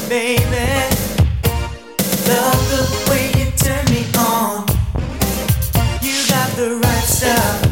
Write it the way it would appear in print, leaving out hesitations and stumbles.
baby. Love the way you turn me on. You got the right stuff.